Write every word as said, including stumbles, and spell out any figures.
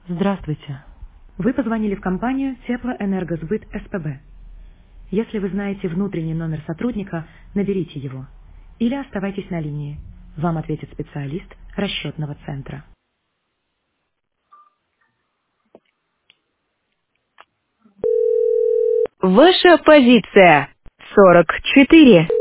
Здравствуйте. Вы позвонили в компанию Теплоэнергосбыт СПБ. Если вы знаете внутренний номер сотрудника, наберите его. Или оставайтесь на линии. Вам ответит специалист расчетного центра. Ваша позиция сорок четыре.